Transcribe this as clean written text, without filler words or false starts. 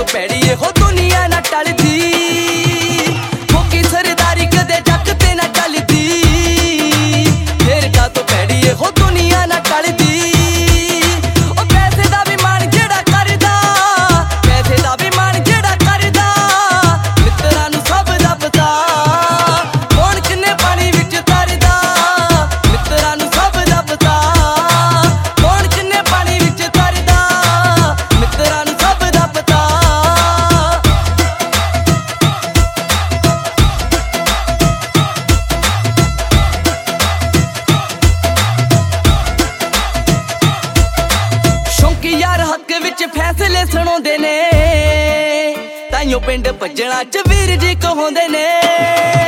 ਪੈੜੀ ਇਹੋ ਦੁਨੀਆ ਨਾ ਟਲਦੀ। ਠੋਕੀ ਸਰਦਾਰੀ ਕਦੇ ਜੱਗ ਤੇ ਨਾ ਚੱਲਦੀ। ਫੇਰ ਕਾਤੋਂ ਪੈੜੀ ਇਹੋ ਦੁਨੀਆ ਨਾ ਟਲਦੀ। ਉਹ ਪੈਸੇ ਦਾ ਵੀ ਮਾਣ ਜਿਹੜਾ ਕਰਦਾ, ਪੈਸੇ ਦਾ ਵੀ ਮਾਣ ਜਿਹੜਾ ਕਰਦਾ, ਮਿੱਤਰਾਂ ਨੂੰ ਸਭ ਦਾ ਪਤਾ ਕੌਣ ਕਿੰਨੇ ਪਾਣੀ ਵਿੱਚ ਤਰਦਾ। ਮਿੱਤਰਾਂ ਨੂੰ ਸਭ ਦਾ ਪਤਾ ਕੌਣ ਕਿੰਨੇ ਪਾਣੀ ਵਿੱਚ ਤਰਦਾ। ਮਿੱਤਰਾਂ ਨੂੰ ਸਭ ਦਾ ਪਤਾ। ਸ਼ੌਂਕੀ ਯਾਰ ਹੱਕ ਵਿੱਚ ਫੈਸਲੇ ਸੁਣਾਉਂਦੇ ਨੇ, ਤਾਈਓ ਪਿੰਡ ਭੱਜਣਾ ਚ ਵੀਰ ਜੀ ਕਹਾਉਂਦੇ ਨੇ।